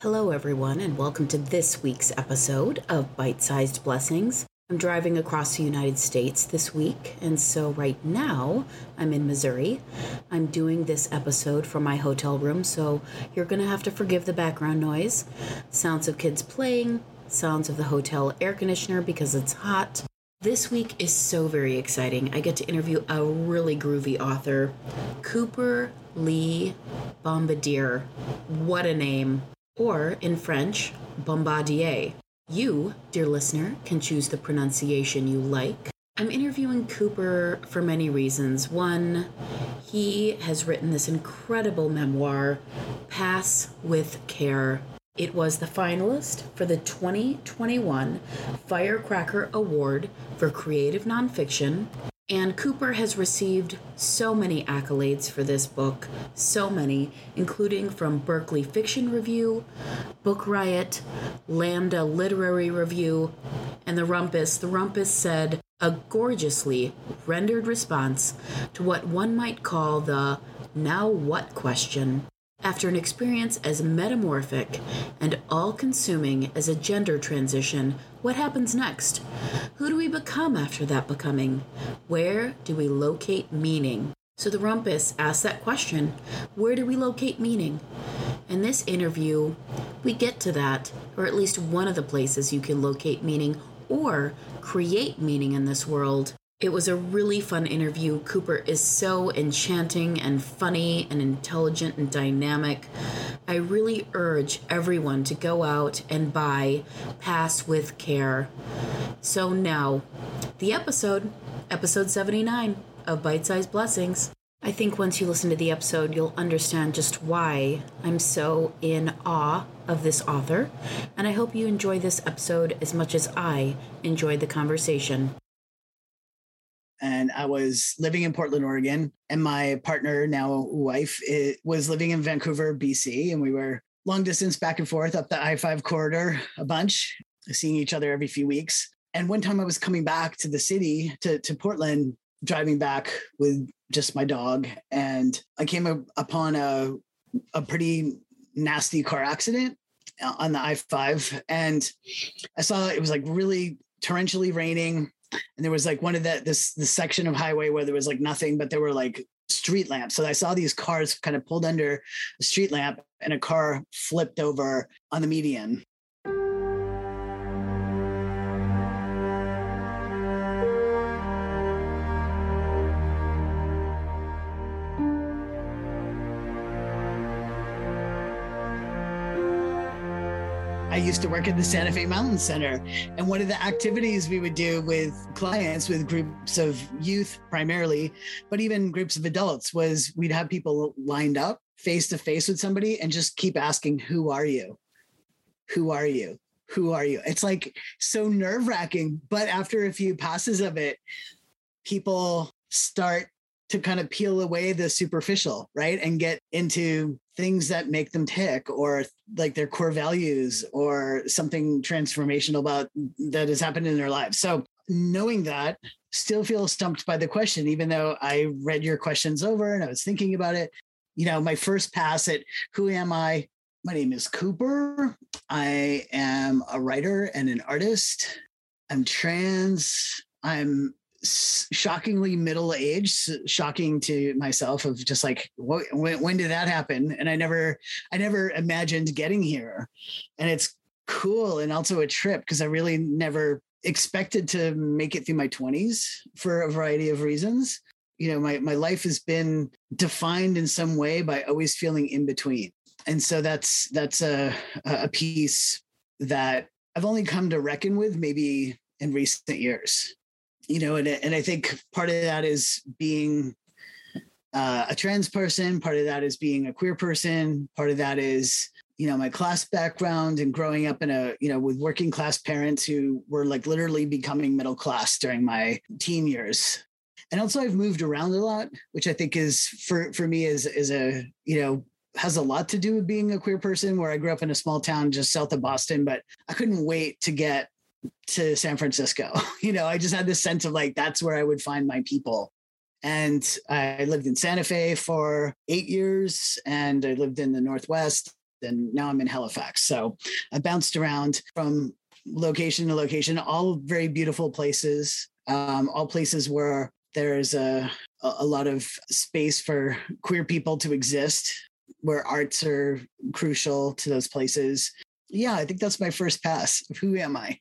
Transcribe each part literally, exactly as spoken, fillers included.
Hello, everyone, and welcome to this week's episode of Bite-Sized Blessings. I'm driving across the United States this week, and so right now I'm in Missouri. I'm doing this episode from my hotel room, so you're going to have to forgive the background noise. Sounds of kids playing, sounds of the hotel air conditioner because it's hot. This week is so very exciting. I get to interview a really groovy author, Cooper Lee Bombardier. What a name. Or, in French, Bombardier. You, dear listener, can choose the pronunciation you like. I'm interviewing Cooper for many reasons. One, he has written this incredible memoir, Pass with Care. It was the finalist for the twenty twenty-one Firecracker Award for Creative Nonfiction. And Cooper has received so many accolades for this book, so many, including from Berkeley Fiction Review, Book Riot, Lambda Literary Review, and The Rumpus. The Rumpus said, a gorgeously rendered response to what one might call the now what question. After an experience as metamorphic and all-consuming as a gender transition, what happens next? Who do we become after that becoming? Where do we locate meaning? So the Rumpus asks that question, where do we locate meaning? In this interview, we get to that, or at least one of the places you can locate meaning or create meaning in this world. It was a really fun interview. Cooper is so enchanting and funny and intelligent and dynamic. I really urge everyone to go out and buy Pass with Care. So now, the episode, episode seventy-nine of Bite-Sized Blessings. I think once you listen to the episode, you'll understand just why I'm so in awe of this author. And I hope you enjoy this episode as much as I enjoyed the conversation. And I was living in Portland, Oregon, and my partner, now wife, it, was living in Vancouver, B C, and we were long distance back and forth up the I five corridor a bunch, seeing each other every few weeks. And one time I was coming back to the city, to, to Portland, driving back with just my dog, and I came up upon a, a pretty nasty car accident on the I five, and I saw it was like really torrentially raining. And there was like one of that, this, this section of highway where there was like nothing, but there were like street lamps. So I saw these cars kind of pulled under a street lamp and a car flipped over on the median. I used to work at the Santa Fe Mountain Center. And one of the activities we would do with clients, with groups of youth primarily, but even groups of adults, was we'd have people lined up face to face with somebody and just keep asking, who are you? Who are you? Who are you? It's like so nerve wracking. But after a few passes of it, people start to kind of peel away the superficial, right? And get into things that make them tick, or like their core values, or something transformational about that has happened in their lives. So knowing that, still feel stumped by the question, even though I read your questions over and I was thinking about it. You know, my first pass at who am I? My name is Cooper. I am a writer and an artist. I'm trans. I'm shockingly middle-aged, shocking to myself, of just like, what, when, when did that happen? And I never, I never imagined getting here. And it's cool. And also a trip, because I really never expected to make it through my twenties for a variety of reasons. You know, my, my life has been defined in some way by always feeling in between. And so that's, that's a, a piece that I've only come to reckon with maybe in recent years. You know, and, and I think part of that is being uh, a trans person. Part of that is being a queer person. Part of that is, you know, my class background and growing up in a, you know, with working class parents who were like literally becoming middle class during my teen years. And also I've moved around a lot, which I think is for, for me is, is a, you know, has a lot to do with being a queer person, where I grew up in a small town just south of Boston, but I couldn't wait to get to San Francisco. You know, I just had this sense of like, that's where I would find my people. And I lived in Santa Fe for eight years and I lived in the Northwest and now I'm in Halifax. So I bounced around from location to location, all very beautiful places, um, all places where there's a, a lot of space for queer people to exist, where arts are crucial to those places. Yeah, I think that's my first pass of who am I?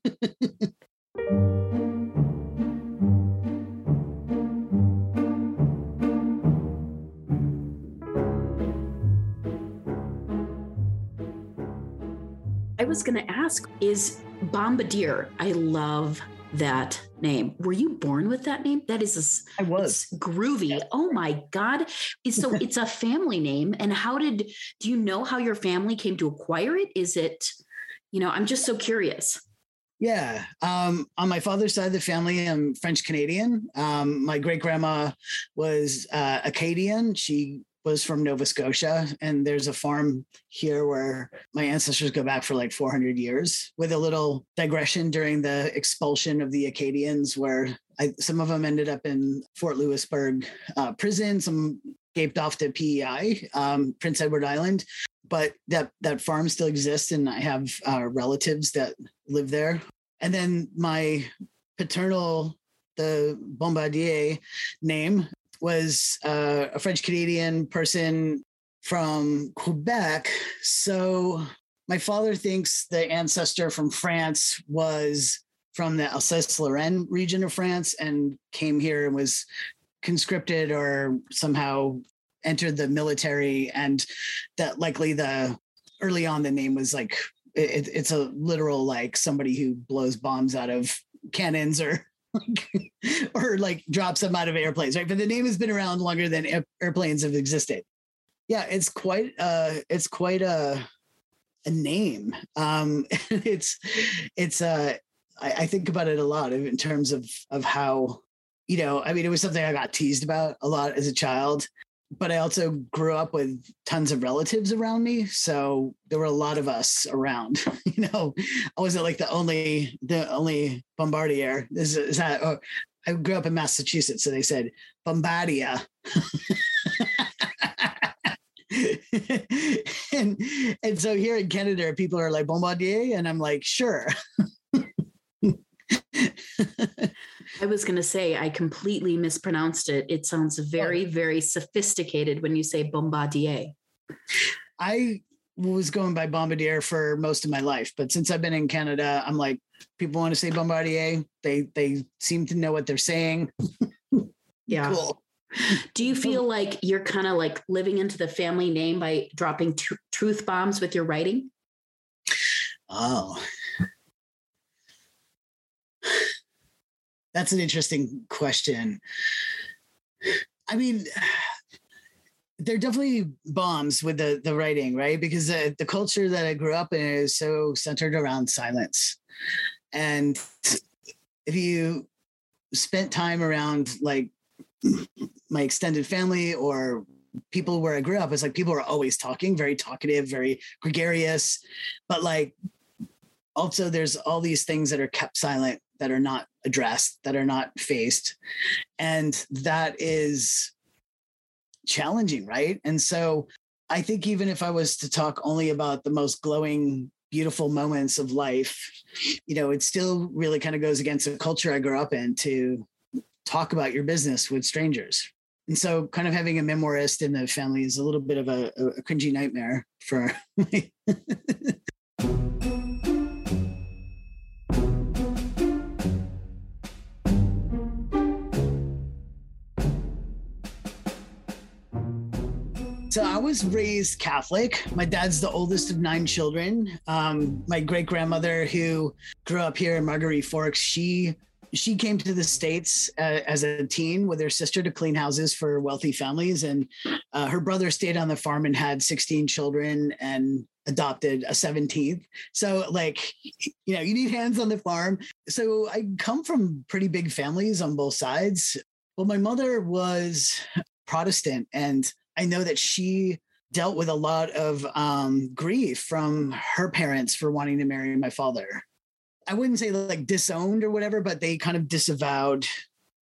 I was going to ask, is Bombardier, I love that name. Were you born with that name? That is a, I was groovy. Yeah. Oh my God. So it's a family name. And how did, do you know how your family came to acquire it? Is it, you know, I'm just so curious. Yeah. Um, on my father's side of the family, I'm French Canadian. Um, my great grandma was uh, Acadian. She was from Nova Scotia. And there's a farm here where my ancestors go back for like four hundred years, with a little digression during the expulsion of the Acadians, where I, some of them ended up in Fort Louisburg uh, prison, some escaped off to P E I, um, Prince Edward Island. But that, that farm still exists, and I have uh, relatives that live there. And then my paternal, the Bombardier name, was uh, a French Canadian person from Quebec. So my father thinks the ancestor from France was from the Alsace-Lorraine region of France and came here and was conscripted or somehow entered the military, and that likely the early on the name was like it, it's a literal like somebody who blows bombs out of cannons or or like drops them out of airplanes, right? But the name has been around longer than air, airplanes have existed. Yeah, it's quite uh it's quite a a name. Um it's it's uh I, I think about it a lot in terms of of how, you know, I mean, it was something I got teased about a lot as a child, but I also grew up with tons of relatives around me. So there were a lot of us around, you know, I wasn't like the only, the only Bombardier. Is, is that, oh, I grew up in Massachusetts. So they said Bombardia. and, and so here in Canada, people are like Bombardier. And I'm like, sure. I was going to say, I completely mispronounced it. It sounds very, very sophisticated when you say Bombardier. I was going by Bombardier for most of my life, but since I've been in Canada, I'm like, people want to say Bombardier. They they seem to know what they're saying. Yeah. Cool. Do you feel like you're kind of like living into the family name by dropping tr- truth bombs with your writing? Oh. That's an interesting question. I mean, there are definitely bombs with the, the writing, right? Because the, the culture that I grew up in is so centered around silence. And if you spent time around like my extended family or people where I grew up, it's like people are always talking, very talkative, very gregarious, but like also there's all these things that are kept silent, that are not addressed, that are not faced. And that is challenging, right? And so I think even if I was to talk only about the most glowing, beautiful moments of life, you know, it still really kind of goes against the culture I grew up in to talk about your business with strangers. And so kind of having a memoirist in the family is a little bit of a, a cringy nightmare for me. So I was raised Catholic. My dad's the oldest of nine children. Um, my great grandmother, who grew up here in Marguerite Forks, she she came to the States uh, as a teen with her sister to clean houses for wealthy families, and uh, her brother stayed on the farm and had sixteen children and adopted a seventeenth. So, like, you know, you need hands on the farm. So I come from pretty big families on both sides. Well, my mother was Protestant, and I know that she dealt with a lot of um, grief from her parents for wanting to marry my father. I wouldn't say like disowned or whatever, but they kind of disavowed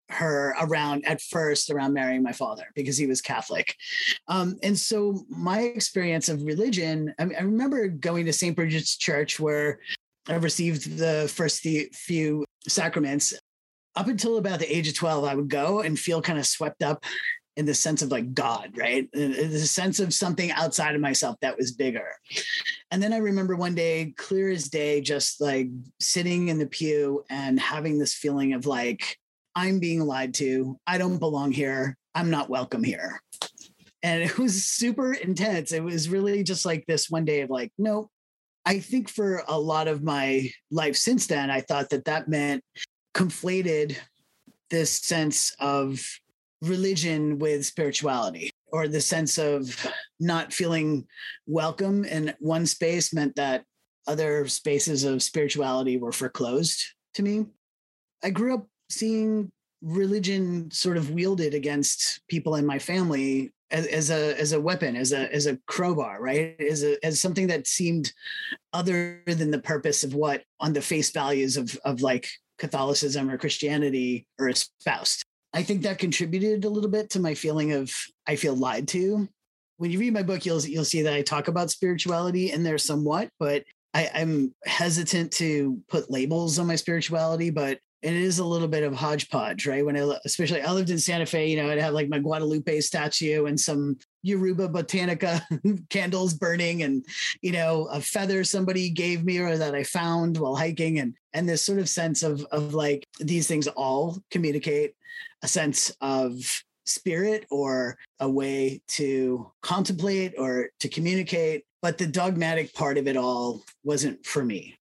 her around at first around marrying my father because he was Catholic. Um, and so my experience of religion, I, I remember going to Saint Bridget's Church where I received the first few sacraments. Up until about the age of twelve, I would go and feel kind of swept up in the sense of like God, right? The sense of something outside of myself that was bigger. And then I remember one day, clear as day, just like sitting in the pew and having this feeling of like, I'm being lied to. I don't belong here. I'm not welcome here. And it was super intense. It was really just like this one day of like, nope. I think for a lot of my life since then, I thought that that meant conflated this sense of religion with spirituality, or the sense of not feeling welcome in one space meant that other spaces of spirituality were foreclosed to me. I grew up seeing religion sort of wielded against people in my family as, as a as a weapon, as a as a crowbar, right? As a as something that seemed other than the purpose of what on the face values of of like Catholicism or Christianity are espoused. I think that contributed a little bit to my feeling of I feel lied to. When you read my book, you'll you'll see that I talk about spirituality in there somewhat, but I, I'm hesitant to put labels on my spirituality, but it is a little bit of hodgepodge, right? When I, especially I lived in Santa Fe, you know, I'd have like my Guadalupe statue and some Yoruba Botanica candles burning and, you know, a feather somebody gave me or that I found while hiking. And, and this sort of sense of, of like, these things all communicate a sense of spirit or a way to contemplate or to communicate. But the dogmatic part of it all wasn't for me.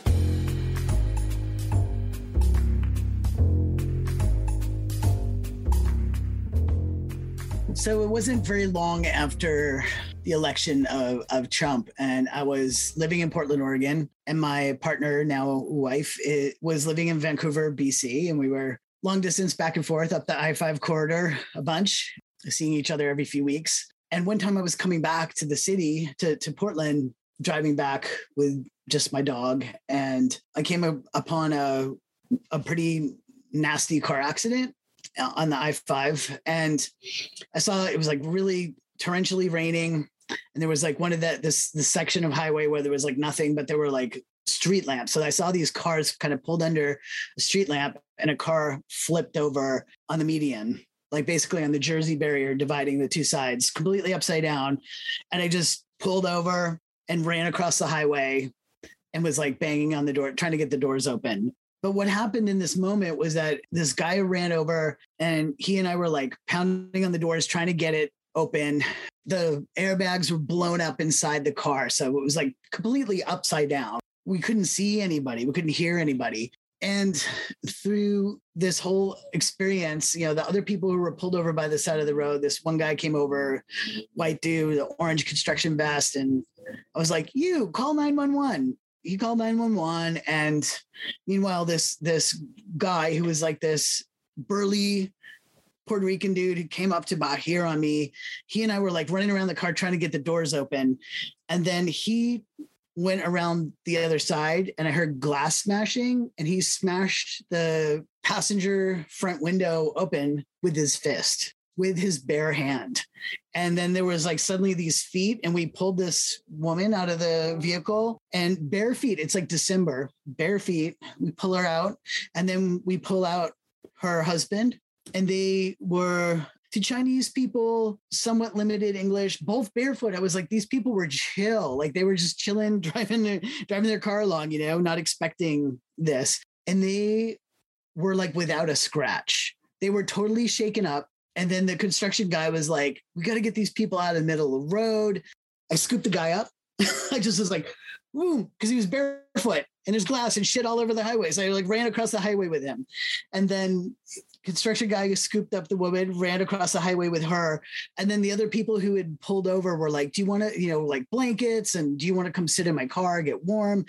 So it wasn't very long after the election of, of Trump, and I was living in Portland, Oregon, and my partner, now wife, it, was living in Vancouver, B C, and we were long distance back and forth up the I five corridor a bunch, seeing each other every few weeks. And one time I was coming back to the city, to, to Portland, driving back with just my dog, and I came up upon a, a pretty nasty car accident on the I five. And I saw it was like really torrentially raining. And there was like one of that, this, this section of highway where there was like nothing, but there were like street lamps. So I saw these cars kind of pulled under a street lamp and a car flipped over on the median, like basically on the Jersey barrier dividing the two sides, completely upside down. And I just pulled over and ran across the highway and was like banging on the door, trying to get the doors open. But what happened in this moment was that this guy ran over and he and I were like pounding on the doors, trying to get it open. The airbags were blown up inside the car. So it was like completely upside down. We couldn't see anybody. We couldn't hear anybody. And through this whole experience, you know, the other people who were pulled over by the side of the road, this one guy came over, white dude, the orange construction vest. And I was like, you call nine one one. He called nine one one. And meanwhile, this, this guy who was like this burly Puerto Rican dude who came up to about here on me, he and I were like running around the car trying to get the doors open. And then he went around the other side and I heard glass smashing, and he smashed the passenger front window open with his fist, with his bare hand. And then there was like suddenly these feet, and we pulled this woman out of the vehicle, and bare feet, it's like December, bare feet, we pull her out, and then we pull out her husband, and they were to Chinese people, somewhat limited English, both barefoot. I was like, these people were chill. Like they were just chilling, driving their, driving their car along, you know, not expecting this. And they were like without a scratch. They were totally shaken up. And then the construction guy was like, we got to get these people out of the middle of the road. I scooped the guy up. I just was like, woo, because he was barefoot and there's glass and shit all over the highway. So I like ran across the highway with him. And then construction guy scooped up the woman, ran across the highway with her. And then the other people who had pulled over were like, do you want to, you know, like blankets? And do you want to come sit in my car, get warm?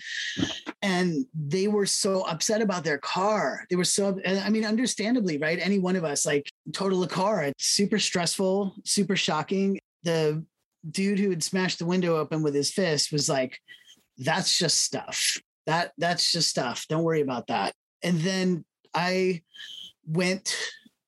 And they were so upset about their car. They were so, I mean, understandably, right? Any one of us, like total a car, it's super stressful, super shocking. The dude who had smashed the window open with his fist was like, that's just stuff. That that's just stuff. Don't worry about that. And then I went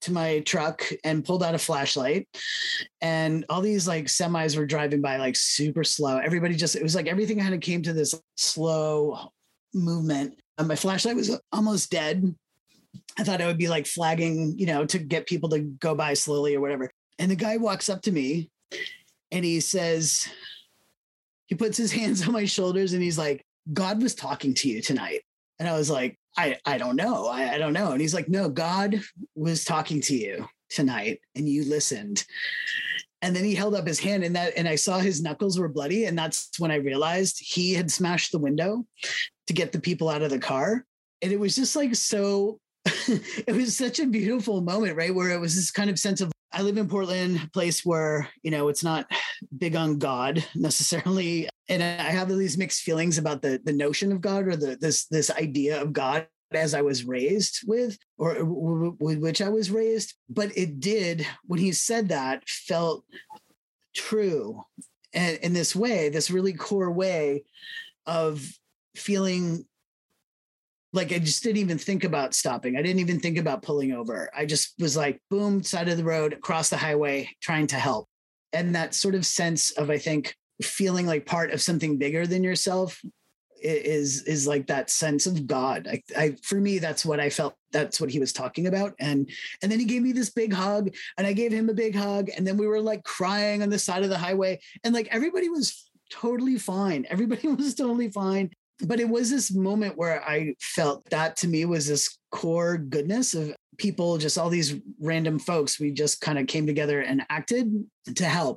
to my truck and pulled out a flashlight, and all these like semis were driving by like super slow. Everybody just, it was like everything kind of came to this slow movement. And my flashlight was almost dead. I thought I would be like flagging, you know, to get people to go by slowly or whatever. And the guy walks up to me and he says, he puts his hands on my shoulders and he's like, God was talking to you tonight. And I was like, I, I don't know. I, I don't know. And he's like, no, God was talking to you tonight and you listened. And then he held up his hand and that, and I saw his knuckles were bloody. And that's when I realized he had smashed the window to get the people out of the car. And it was just like, so it was such a beautiful moment, right? Where it was this kind of sense of, I live in Portland, a place where, you know, it's not big on God necessarily. And I have all these mixed feelings about the, the notion of God or the, this, this idea of God as I was raised with, or with which I was raised. But it did, when he said that, felt true. And in this way, this really core way of feeling like I just didn't even think about stopping. I didn't even think about pulling over. I just was like, boom, side of the road, across the highway, trying to help. And that sort of sense of, I think, feeling like part of something bigger than yourself is, is like that sense of God. I, I, for me, that's what I felt. That's what he was talking about. And, and then he gave me this big hug and I gave him a big hug. And then we were like crying on the side of the highway and like, everybody was totally fine. Everybody was totally fine. But it was this moment where I felt that to me was this core goodness of people, just all these random folks. We just kind of came together and acted to help.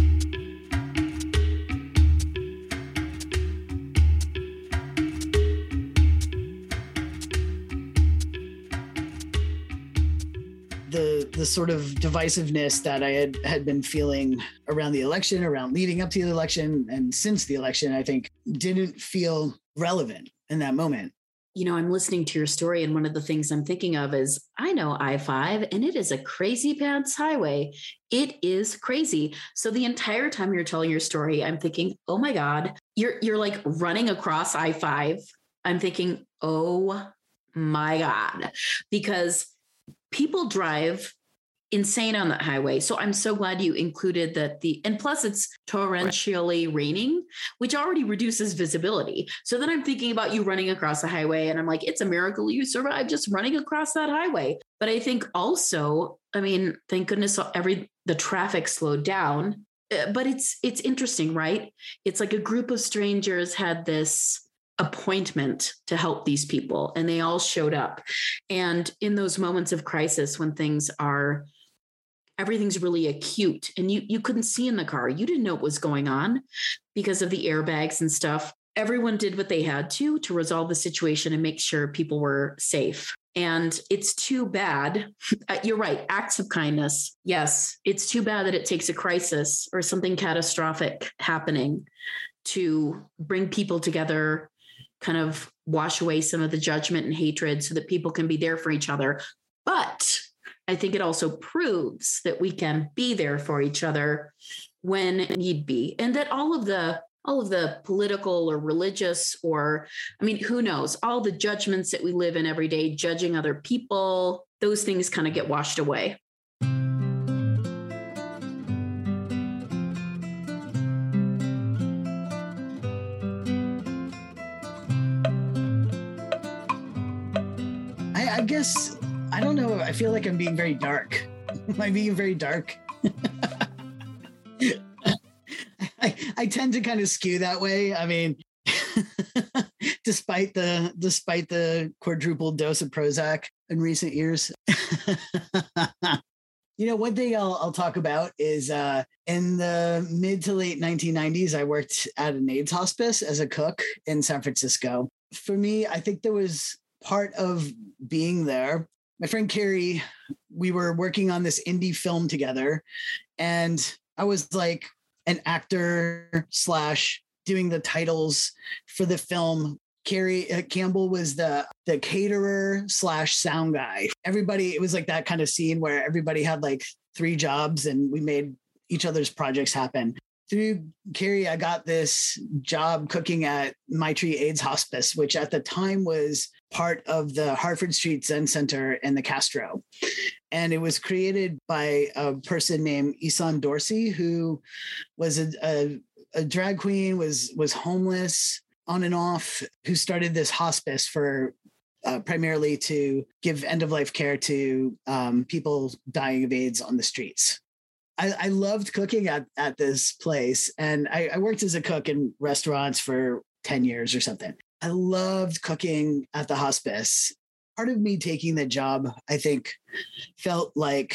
The, the sort of divisiveness that I had, had been feeling around the election, around leading up to the election, and since the election, I think didn't feel relevant in that moment. You know, I'm listening to your story, and one of the things I'm thinking of is I know I five, and it is a crazy pants highway. It is crazy. So the entire time you're telling your story, I'm thinking, oh my God, you're you're like running across I five. I'm thinking, oh my God, because people drive insane on that highway. So I'm so glad you included that the, and plus it's torrentially raining, which already reduces visibility. So then I'm thinking about you running across the highway and I'm like, it's a miracle you survived just running across that highway. But I think also, I mean, thank goodness every, the traffic slowed down, but it's, it's interesting, right? It's like a group of strangers had this appointment to help these people and they all showed up. And in those moments of crisis, when things are, everything's really acute and you, you couldn't see in the car, you didn't know what was going on because of the airbags and stuff. Everyone did what they had to, to resolve the situation and make sure people were safe. And it's too bad. You're right. Acts of kindness. Yes. It's too bad that it takes a crisis or something catastrophic happening to bring people together, kind of wash away some of the judgment and hatred so that people can be there for each other. But I think it also proves that we can be there for each other when need be. And that all of the, all of the political or religious, or, I mean, who knows, all the judgments that we live in every day, judging other people, those things kind of get washed away. I guess, I don't know. I feel like I'm being very dark. Am I being very dark? I, I tend to kind of skew that way. I mean, despite the despite the quadruple dose of Prozac in recent years. You know, one thing I'll, I'll talk about is uh, in the mid to late nineteen nineties, I worked at an AIDS hospice as a cook in San Francisco. For me, I think there was part of being there. My friend Carrie, we were working on this indie film together, and I was like an actor slash doing the titles for the film. Carrie uh, Campbell was the the caterer slash sound guy. Everybody, it was like that kind of scene where everybody had like three jobs and we made each other's projects happen. through Carrie, I got this job cooking at Maitri AIDS Hospice, which at the time was part of the Hartford Street Zen Center in the Castro. And it was created by a person named Isan Dorsey, who was a, a, a drag queen, was, was homeless on and off, who started this hospice for uh, primarily to give end-of-life care to um, people dying of AIDS on the streets. I, I loved cooking at, at this place. And I, I worked as a cook in restaurants for ten years or something. I loved cooking at the hospice. Part of me taking the job, I think, felt like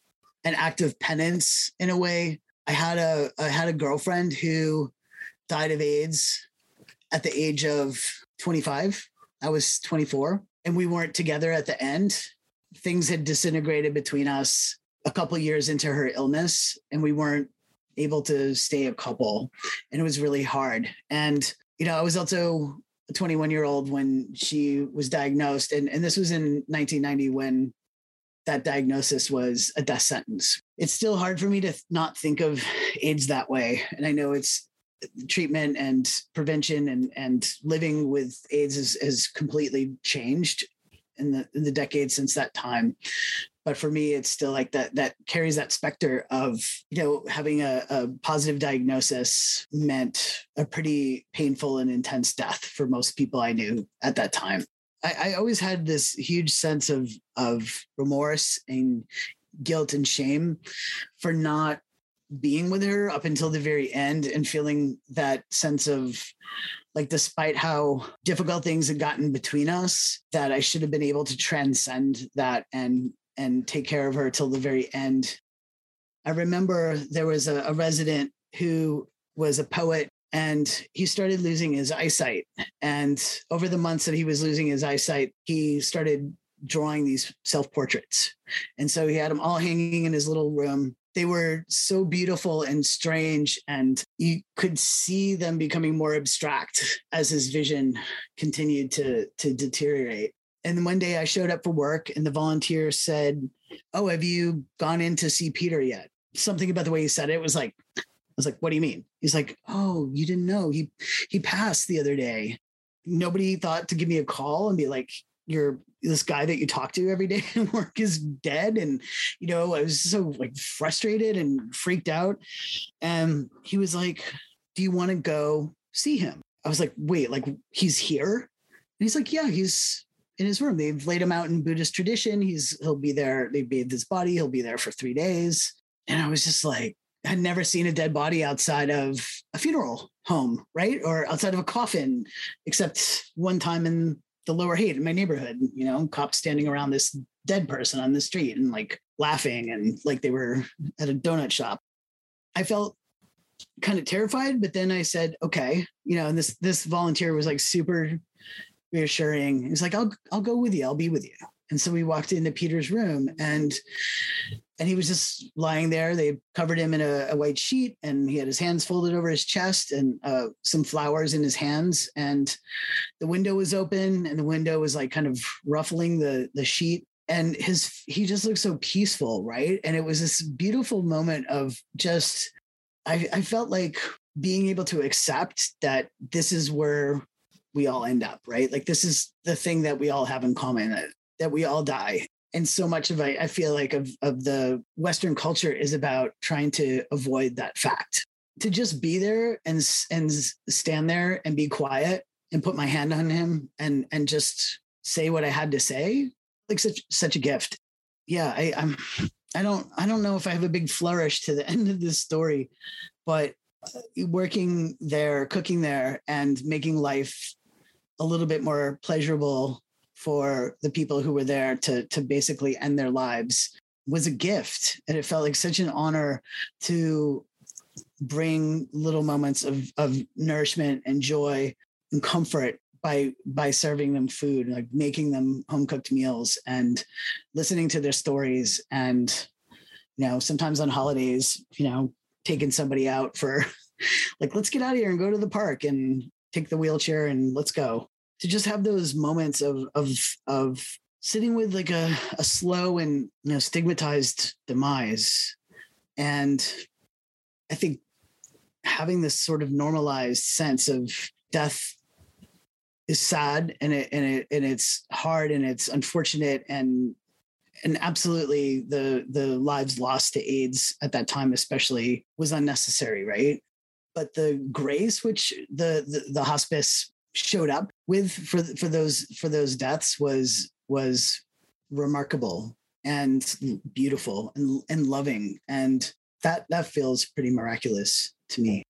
an act of penance in a way. I had a I had a girlfriend who died of AIDS at the age of twenty-five. I was twenty-four, and we weren't together at the end. Things had disintegrated between us a couple years into her illness, and we weren't able to stay a couple, and it was really hard. And, you know, I was also a twenty-one year old when she was diagnosed. And, and this was in nineteen ninety when that diagnosis was a death sentence. It's still hard for me to not think of AIDS that way. And I know it's treatment and prevention and, and living with AIDS has, has completely changed in the, in the decades since that time. But for me, it's still like that, that carries that specter of, you know, having a, a positive diagnosis meant a pretty painful and intense death for most people I knew at that time. I, I always had this huge sense of, of remorse and guilt and shame for not being with her up until the very end, and feeling that sense of, like, despite how difficult things had gotten between us, that I should have been able to transcend that and and take care of her till the very end. I remember there was a, a resident who was a poet, and he started losing his eyesight. And over the months that he was losing his eyesight, he started drawing these self-portraits. And so he had them all hanging in his little room. They were so beautiful and strange, and you could see them becoming more abstract as his vision continued to, to deteriorate. And then one day I showed up for work, and the volunteer said, "Oh, have you gone in to see Peter yet?" Something about the way he said it was like, I was like, "What do you mean?" He's like, "Oh, you didn't know. He, he passed the other day." Nobody thought to give me a call and be like, "You're this guy that you talk to every day at work is dead." And, you know, I was so like frustrated and freaked out. And he was like, "Do you want to go see him?" I was like, "Wait, like he's here?" And he's like, "Yeah, he's in his room. They've laid him out in Buddhist tradition. He's, he'll be there. They bathed his body. He'll be there for three days. And I was just like, I'd never seen a dead body outside of a funeral home, right? Or outside of a coffin, except one time in the Lower Haight in my neighborhood, you know, cops standing around this dead person on the street and like laughing and like they were at a donut shop. I felt kind of terrified, but then I said, okay, you know, and this, this volunteer was like super reassuring. He's like, I'll, I'll go with you. I'll be with you. And so we walked into Peter's room, and, and he was just lying there. They covered him in a, a white sheet, and he had his hands folded over his chest and uh, some flowers in his hands. And the window was open, and the window was like kind of ruffling the, the sheet. And his, he just looked so peaceful. Right. And it was this beautiful moment of just, I, I felt like being able to accept that this is where we all end up, right? Like this is the thing that we all have in common, that, that we all die. And so much of I, I feel like of, of the Western culture is about trying to avoid that fact. To just be there and, and stand there and be quiet and put my hand on him and, and just say what I had to say, like such, such a gift. Yeah, I, I'm, I don't, I don't know if I have a big flourish to the end of this story, but working there, cooking there, and making life a little bit more pleasurable for the people who were there to, to basically end their lives was a gift. And it felt like such an honor to bring little moments of, of nourishment and joy and comfort by, by serving them food, like making them home cooked meals and listening to their stories. And, you know, sometimes on holidays, you know, taking somebody out for like, let's get out of here and go to the park and take the wheelchair and let's go. To just have those moments of, of, of sitting with like a, a slow and, you know, stigmatized demise. And I think having this sort of normalized sense of death is sad, and it and it and it's hard, and it's unfortunate, and and absolutely the the lives lost to AIDS at that time especially was unnecessary, right? But the grace which the the, the hospice showed up with for for those for those deaths was was remarkable and beautiful and, and loving, and that that feels pretty miraculous to me.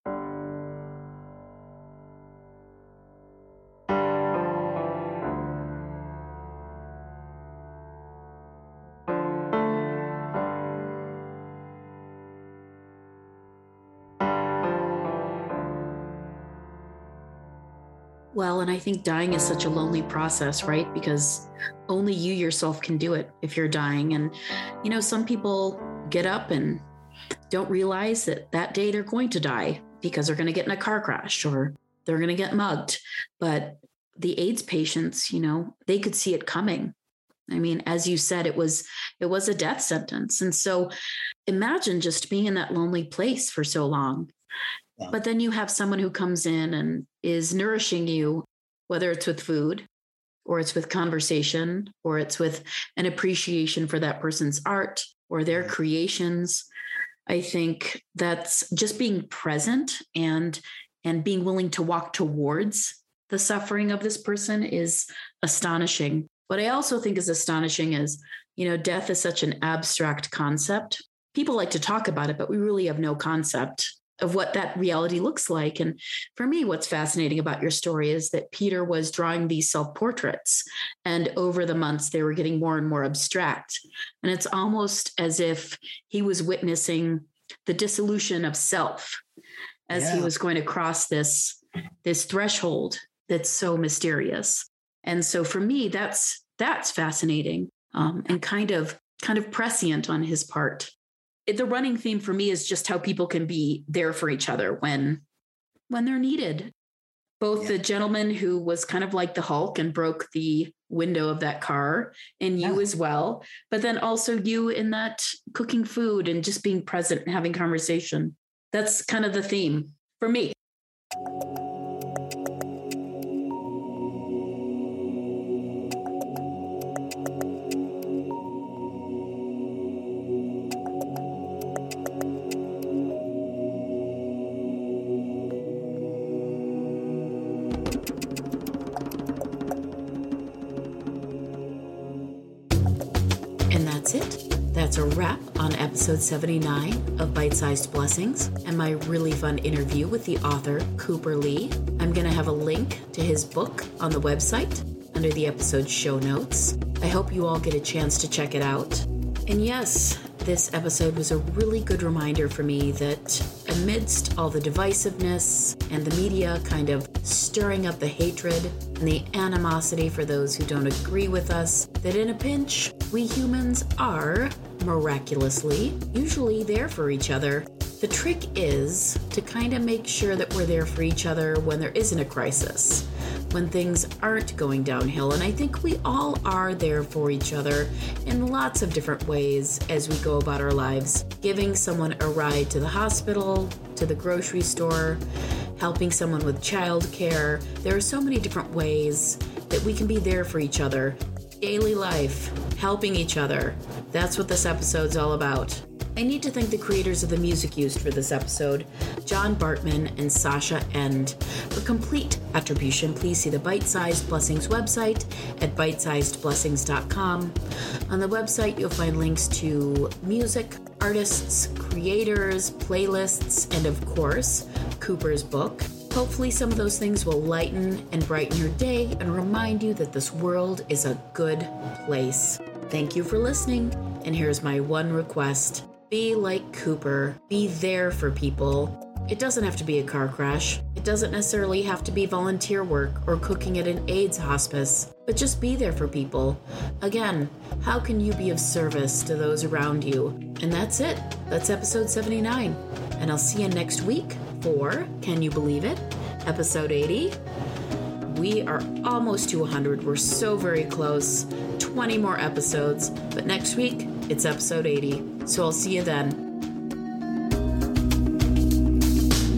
Well, and I think dying is such a lonely process, right? Because only you yourself can do it if you're dying. And, you know, some people get up and don't realize that that day they're going to die because they're going to get in a car crash or they're going to get mugged. But the AIDS patients, you know, they could see it coming. I mean, as you said, it was it was a death sentence. And so imagine just being in that lonely place for so long. Yeah. But then you have someone who comes in and is nourishing you, whether it's with food or it's with conversation or it's with an appreciation for that person's art or their creations. I think that's just being present and and being willing to walk towards the suffering of this person is astonishing. What I also think is astonishing is, you know, death is such an abstract concept. People like to talk about it, but we really have no concept of what that reality looks like. And for me, what's fascinating about your story is that Peter was drawing these self-portraits, and over the months, they were getting more and more abstract. And it's almost as if he was witnessing the dissolution of self as yeah. he was going to cross this, this threshold that's so mysterious. And so for me, that's that's fascinating um, and kind of kind of prescient on his part. The running theme for me is just how people can be there for each other when when they're needed. Both yeah. the gentleman who was kind of like the Hulk and broke the window of that car, and you yeah. as well, but then also you in that cooking food and just being present and having conversation. That's kind of the theme for me. That's it. That's a wrap on episode seventy-nine of Bite-Sized Blessings and my really fun interview with the author, Cooper Lee. I'm going to have a link to his book on the website under the episode show notes. I hope you all get a chance to check it out. And yes, this episode was a really good reminder for me that amidst all the divisiveness and the media kind of stirring up the hatred and the animosity for those who don't agree with us, that in a pinch, we humans are, miraculously, usually there for each other. The trick is to kind of make sure that we're there for each other when there isn't a crisis, when things aren't going downhill. And I think we all are there for each other in lots of different ways as we go about our lives. Giving someone a ride to the hospital, to the grocery store, helping someone with childcare. There are so many different ways that we can be there for each other. Daily life, helping each other. That's what this episode's all about. I need to thank the creators of the music used for this episode, John Bartman and Sasha End. For complete attribution, please see the Bite-Sized Blessings website at bite sized blessings dot com. On the website, you'll find links to music, artists, creators, playlists, and of course, Cooper's book. Hopefully some of those things will lighten and brighten your day and remind you that this world is a good place. Thank you for listening, and here's my one request. Be like Cooper. Be there for people. It doesn't have to be a car crash. It doesn't necessarily have to be volunteer work or cooking at an AIDS hospice, but just be there for people. Again, how can you be of service to those around you? And that's it. That's episode seventy-nine. And I'll see you next week for, can you believe it, episode eighty. We are almost to one hundred. We're so very close. twenty more episodes. But next week, it's episode eighty. So I'll see you then.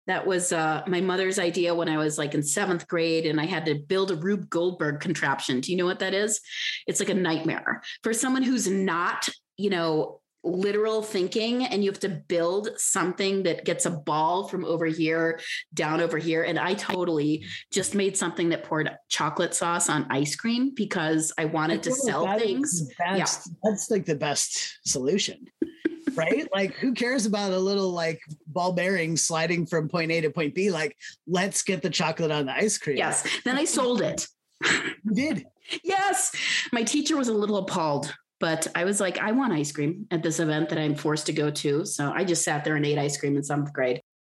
That was uh, my mother's idea when I was like in seventh grade, and I had to build a Rube Goldberg contraption. Do you know what that is? It's like a nightmare for someone who's not, you know, literal thinking, and you have to build something that gets a ball from over here down over here. And I totally just made something that poured chocolate sauce on ice cream because I wanted to sell that things. That's, yeah. that's like the best solution. Right? Like, who cares about a little like ball bearing sliding from point A to point B? Like, let's get the chocolate on the ice cream. Yes. Then I sold it. You did? Yes. My teacher was a little appalled, but I was like, I want ice cream at this event that I'm forced to go to. So I just sat there and ate ice cream in seventh grade.